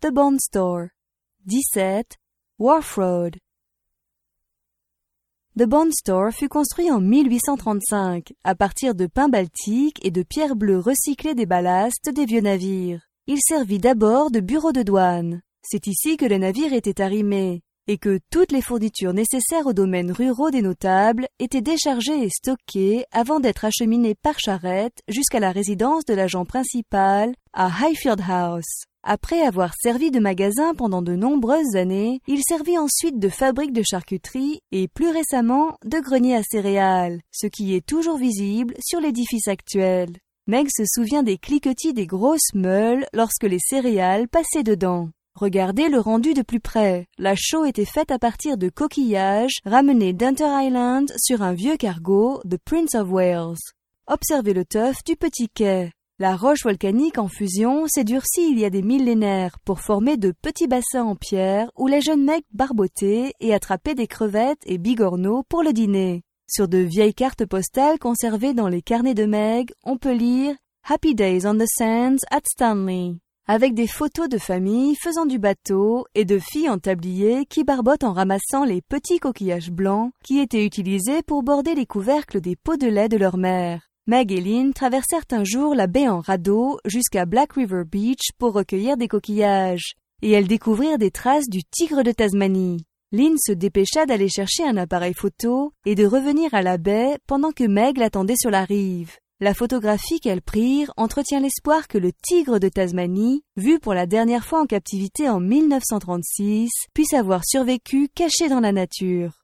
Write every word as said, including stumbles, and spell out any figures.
The Bond Store. dix-sept. Wharf Road. The Bond Store fut construit en mille huit cent trente-cinq à partir de pin baltique et de pierre bleue recyclée des ballastes des vieux navires. Il servit d'abord de bureau de douane. C'est ici que les navires étaient arrimés et que toutes les fournitures nécessaires aux domaines ruraux des notables étaient déchargées et stockées avant d'être acheminées par charrette jusqu'à la résidence de l'agent principal à Highfield House. Après avoir servi de magasin pendant de nombreuses années, il servit ensuite de fabrique de charcuterie et plus récemment de grenier à céréales, ce qui est toujours visible sur l'édifice actuel. Meg se souvient des cliquetis des grosses meules lorsque les céréales passaient dedans. Regardez le rendu de plus près. La chaux était faite à partir de coquillages ramenés d'Hunter Island sur un vieux cargo de Prince of Wales. Observez le teuf du petit quai. La roche volcanique en fusion s'est durcie il y a des millénaires pour former de petits bassins en pierre où les jeunes mecs barbotaient et attrapaient des crevettes et bigorneaux pour le dîner. Sur de vieilles cartes postales conservées dans les carnets de Meg, on peut lire « Happy Days on the Sands at Stanley » avec des photos de familles faisant du bateau et de filles en tablier qui barbotent en ramassant les petits coquillages blancs qui étaient utilisés pour border les couvercles des pots de lait de leur mère. Meg et Lynn traversèrent un jour la baie en radeau jusqu'à Black River Beach pour recueillir des coquillages, et elles découvrirent des traces du tigre de Tasmanie. Lynn se dépêcha d'aller chercher un appareil photo et de revenir à la baie pendant que Meg l'attendait sur la rive. La photographie qu'elles prirent entretient l'espoir que le tigre de Tasmanie, vu pour la dernière fois en captivité en mille neuf cent trente-six, puisse avoir survécu caché dans la nature.